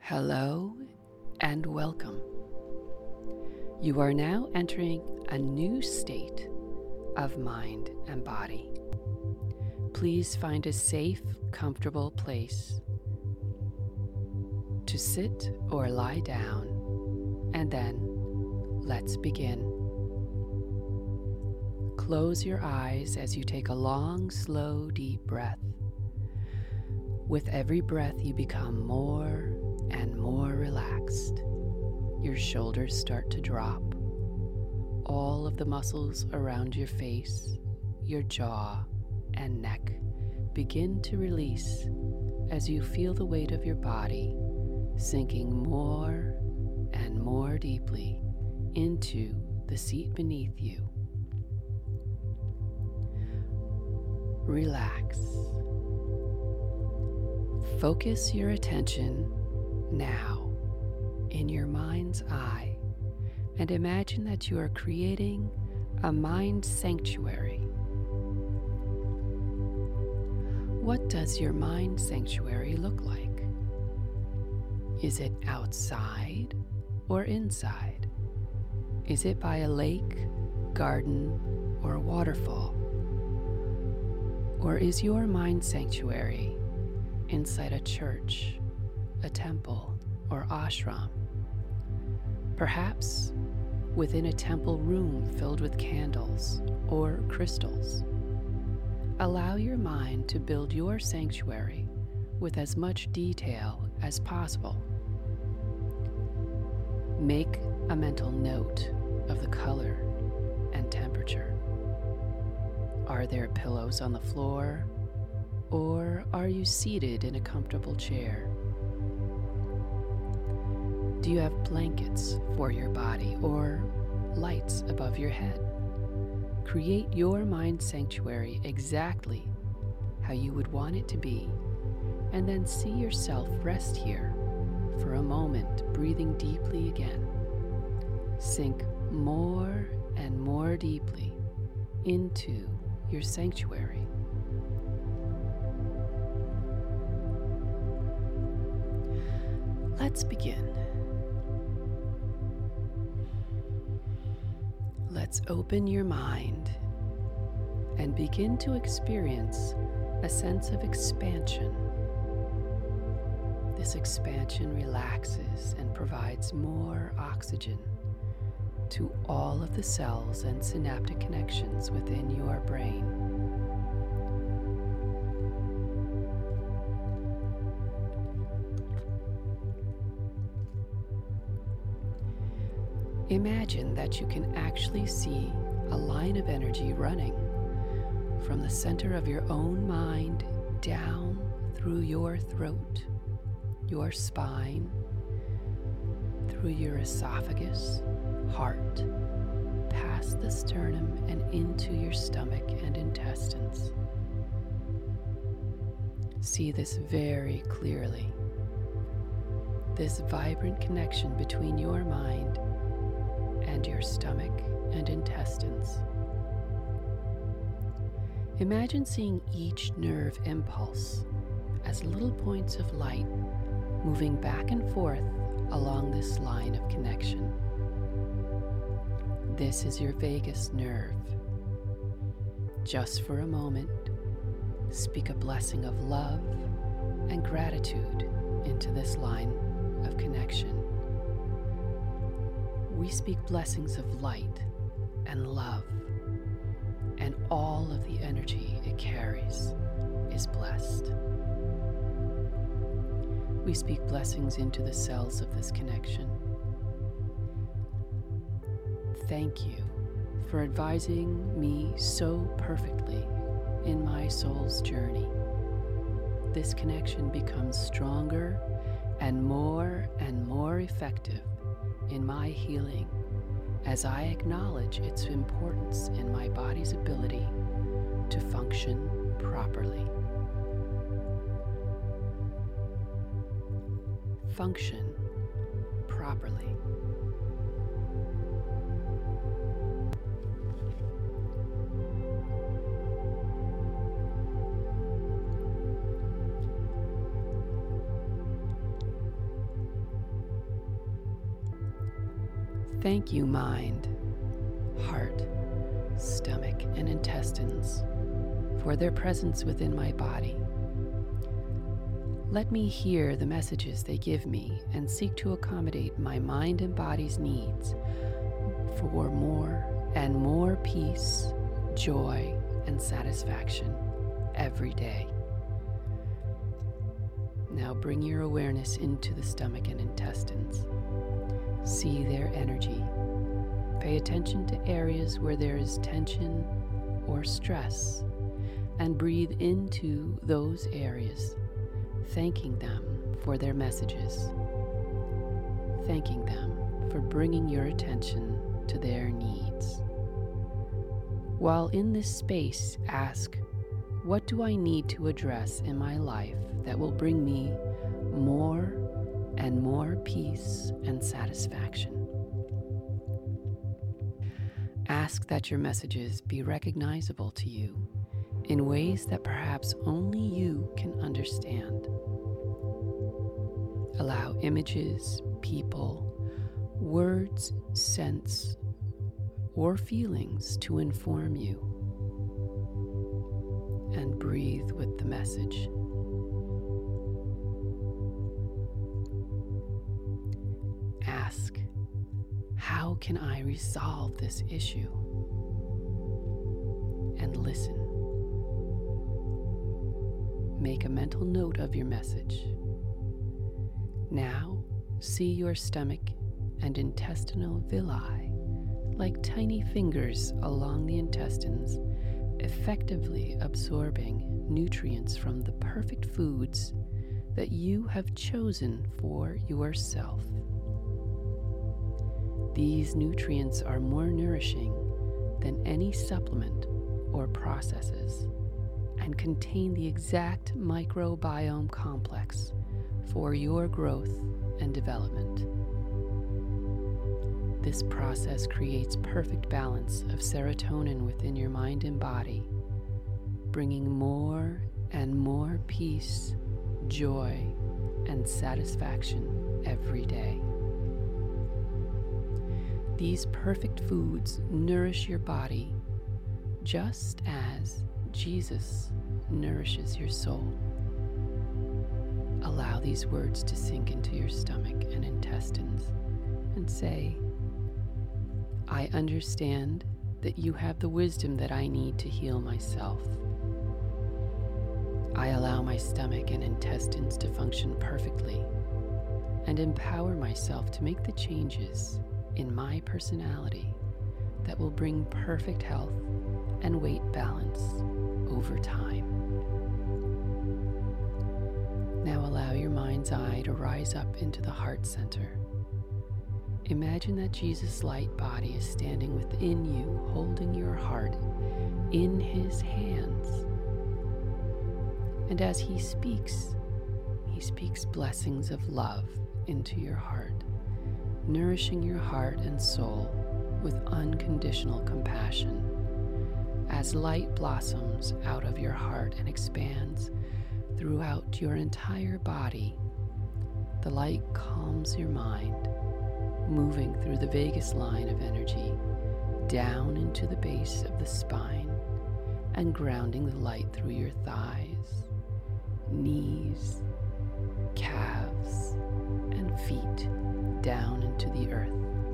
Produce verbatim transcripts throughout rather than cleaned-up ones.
Hello and welcome. You are now entering a new state of mind and body. Please find a safe, comfortable place to sit or lie down, and then let's begin. Close your eyes as you take a long, slow, deep breath. With every breath, you become more and more relaxed. Your shoulders start to drop. All of the muscles around your face, your jaw, and neck begin to release as you feel the weight of your body sinking more and more deeply into the seat beneath you. Relax. Focus your attention now in your mind's eye and imagine that you are creating a mind sanctuary. What does your mind sanctuary look like? Is it outside or inside? Is it by a lake, garden, or a waterfall? Or is your mind sanctuary inside a church, a temple, or ashram? Perhaps within a temple room filled with candles or crystals. Allow your mind to build your sanctuary with as much detail as possible. Make a mental note of the color and temperature. Are there pillows on the floor, or are you seated in a comfortable chair? Do you have blankets for your body or lights above your head? Create your mind sanctuary exactly how you would want it to be, and then see yourself rest here for a moment, breathing deeply again. Sink more and more deeply into your sanctuary. Let's begin. Let's open your mind and begin to experience a sense of expansion. This expansion relaxes and provides more oxygen to all of the cells and synaptic connections within your brain. Imagine that you can actually see a line of energy running from the center of your own mind down through your throat, your spine, through your esophagus, heart, past the sternum and into your stomach and intestines. See this very clearly. This vibrant connection between your mind and your stomach and intestines. Imagine seeing each nerve impulse as little points of light moving back and forth along this line of connection. This is your vagus nerve. Just for a moment, speak a blessing of love and gratitude into this line of connection. We speak blessings of light and love, and all of the energy it carries is blessed. We speak blessings into the cells of this connection. Thank you for advising me so perfectly in my soul's journey. This connection becomes stronger and more and more effective in my healing as I acknowledge its importance in my body's ability to function properly. Function properly. Thank you, mind, heart, stomach, and intestines, for their presence within my body. Let me hear the messages they give me and seek to accommodate my mind and body's needs for more and more peace, joy, and satisfaction every day. Now bring your awareness into the stomach and intestines. See their energy. Pay attention to areas where there is tension or stress, and breathe into those areas, thanking them for their messages, thanking them for bringing your attention to their needs. While in this space, ask, what do I need to address in my life that will bring me more and more peace and satisfaction? Ask that your messages be recognizable to you in ways that perhaps only you can understand. Allow images, people, words, scents, or feelings to inform you, and breathe with the message. Ask, how can I resolve this issue? And listen. Make a mental note of your message. Now, see your stomach and intestinal villi like tiny fingers along the intestines, effectively absorbing nutrients from the perfect foods that you have chosen for yourself. These nutrients are more nourishing than any supplement or processes, and contain the exact microbiome complex for your growth and development. This process creates perfect balance of serotonin within your mind and body, bringing more and more peace, joy, and satisfaction every day. These perfect foods nourish your body just as Jesus nourishes your soul. Allow these words to sink into your stomach and intestines and say, I understand that you have the wisdom that I need to heal myself. I allow my stomach and intestines to function perfectly and empower myself to make the changes in my personality that will bring perfect health and weight balance over time. Now allow your mind's eye to rise up into the heart center. Imagine that Jesus' light body is standing within you, holding your heart in his hands. And as he speaks, he speaks blessings of love into your heart, nourishing your heart and soul with unconditional compassion. As light blossoms out of your heart and expands throughout your entire body, the light calms your mind, moving through the vagus line of energy down into the base of the spine and grounding the light through your thighs, knees, calves, and feet down into the earth.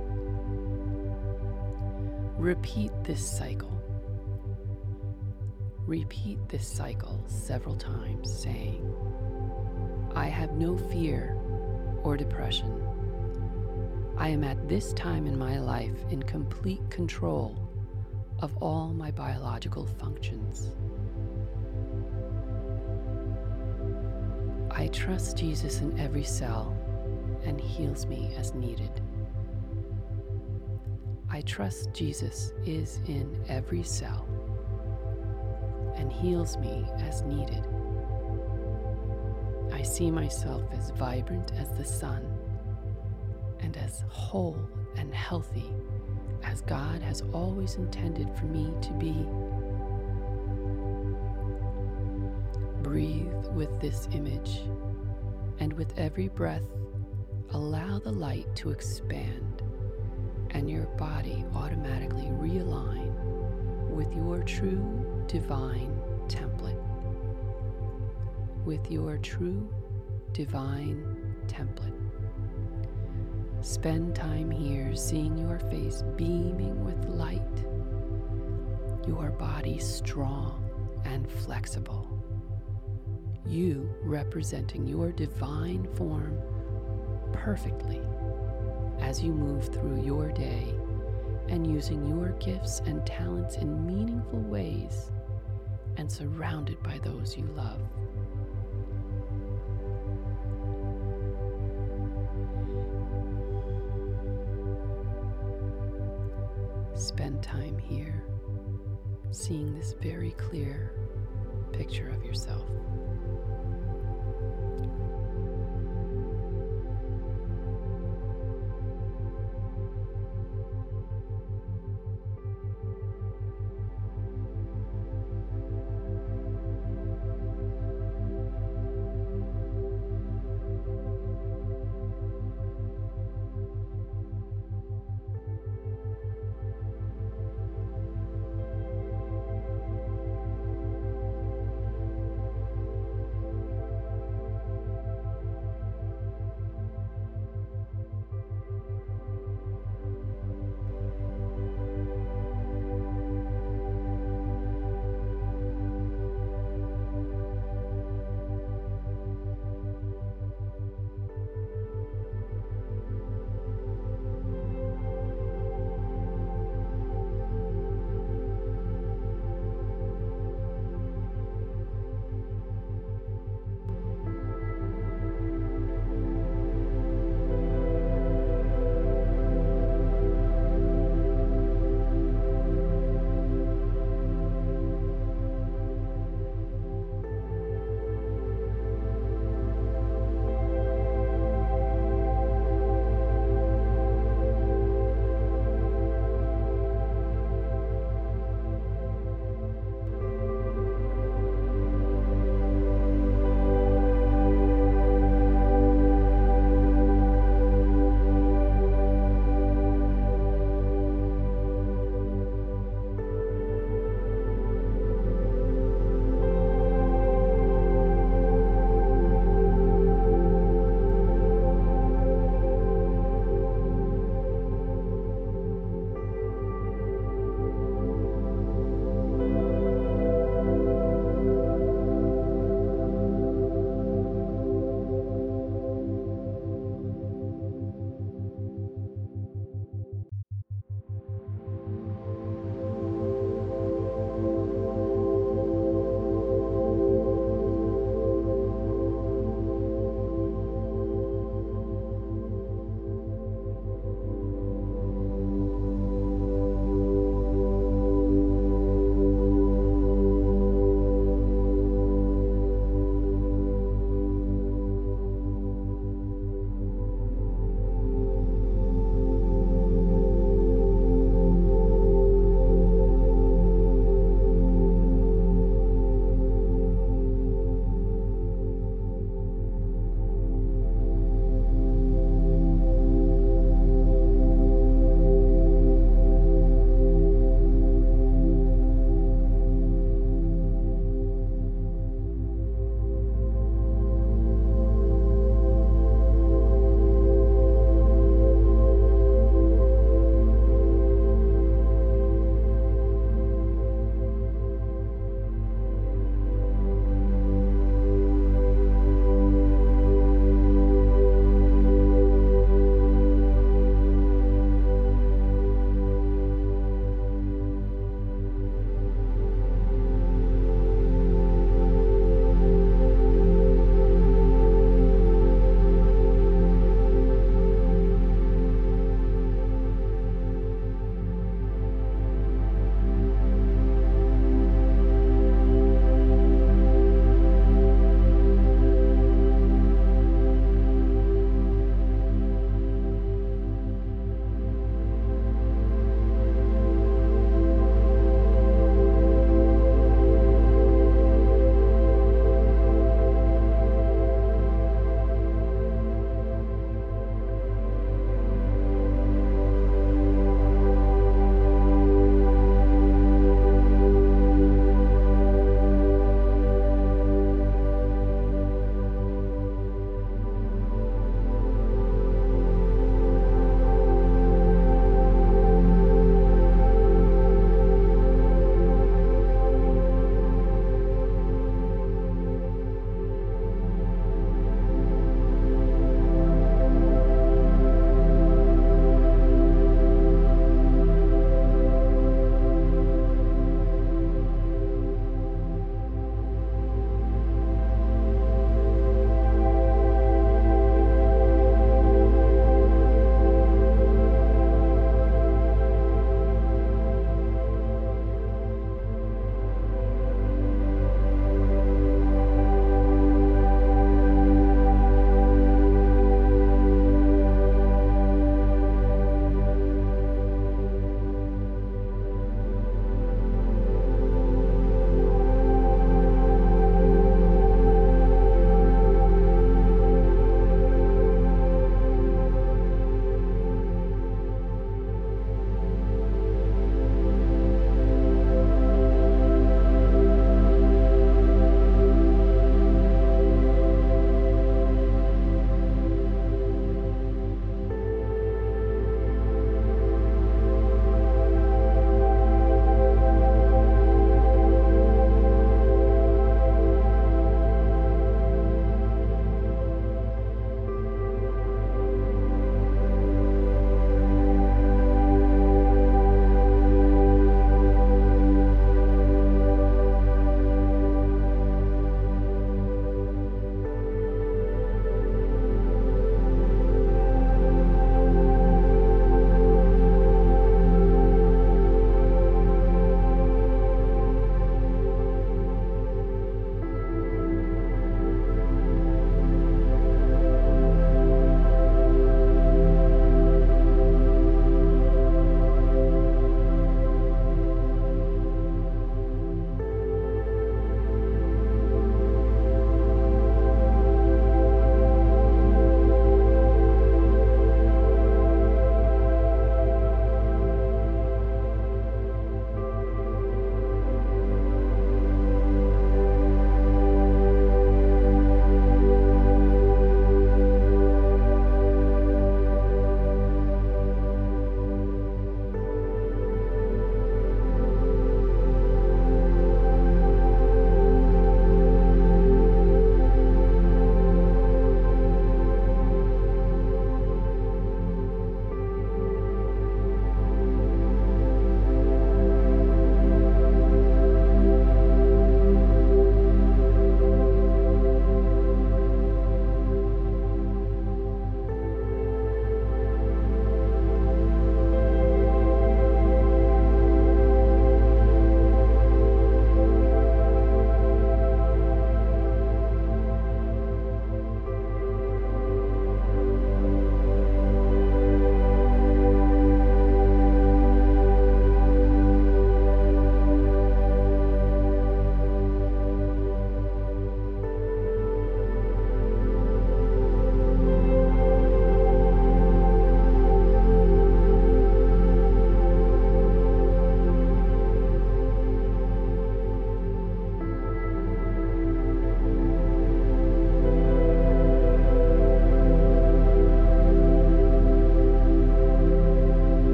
Repeat this cycle. Repeat this cycle several times, saying, I have no fear or depression. I am at this time in my life in complete control of all my biological functions. I trust Jesus in every cell and heals me as needed. I trust Jesus is in every cell and heals me as needed. I see myself as vibrant as the sun and as whole and healthy as God has always intended for me to be. Breathe with this image, and with every breath, allow the light to expand, and your body automatically realign with your true divine template. With your true divine template. Spend time here seeing your face beaming with light, your body strong and flexible, you representing your divine form perfectly as you move through your day and using your gifts and talents in meaningful ways and surrounded by those you love. Spend time here seeing this very clear picture of yourself.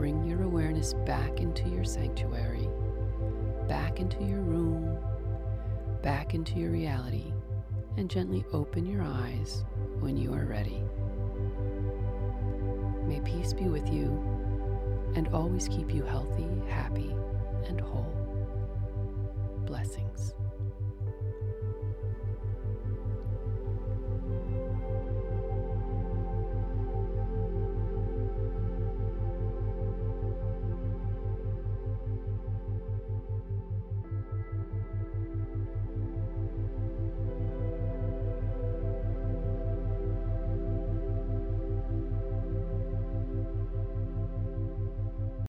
bring your awareness back into your sanctuary, back into your room, back into your reality, and gently open your eyes when you are ready. May peace be with you and always keep you healthy, happy,